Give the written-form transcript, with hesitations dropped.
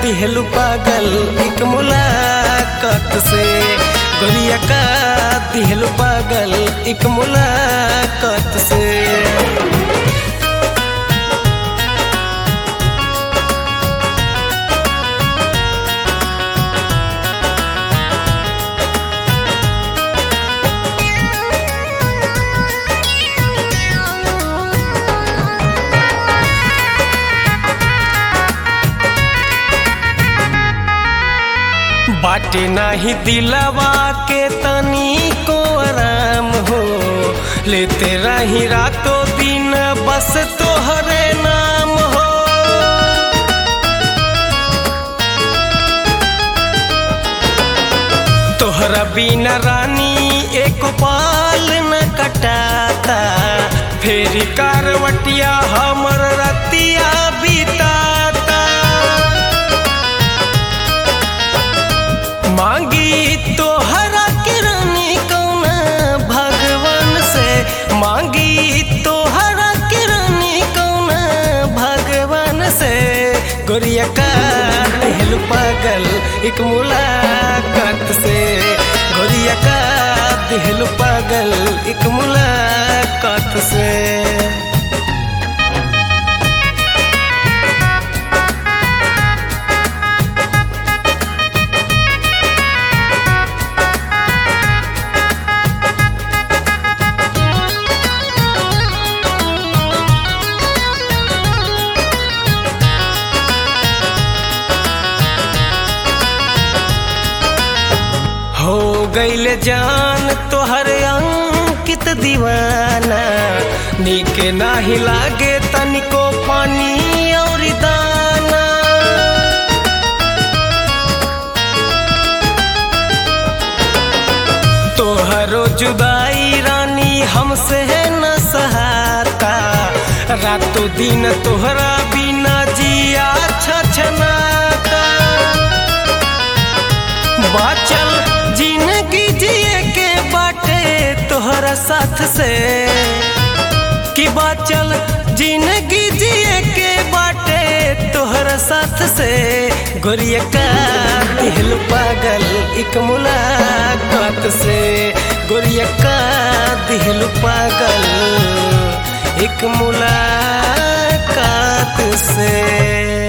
दिहलु पागल एक मुलाकात से, गोरिया का दिहलु पागल एक मुलाकात से। बाटे नाही दिलवा के तनी को आराम हो, लेते रही रातों दिन बस तोहरे नाम हो। तोहरा बिना रानी एक पाल न कटाता, फेरी कारवटिया हमर रतिया बीताता। मांगी तोहरा के रानी कौना भगवान से, मांगी तोहरा के रानी कौना भगवान से। गोरिया का दिहलु पागल एक मुलाकात से, गोरिया का दिहलु पागल एक मुलाकात से। हो गईले जान तोहर अंकित दीवाना, नीक नाही लागे तनिको पानी और दाना। तोहरो जुदाई रानी हमसे न सहाता, रातों दिन तोहरा बिना जिया छछनाता। बाचल जिंदगी जिए के बाटे तोहरा साथ से, कि बाचल जिंदगी जिए के बाटे तोहरा साथ से। गोरिया का दिहलु पागल एक मुलाकात से, गोरिया का दिहलु पागल एक मुलाकात से।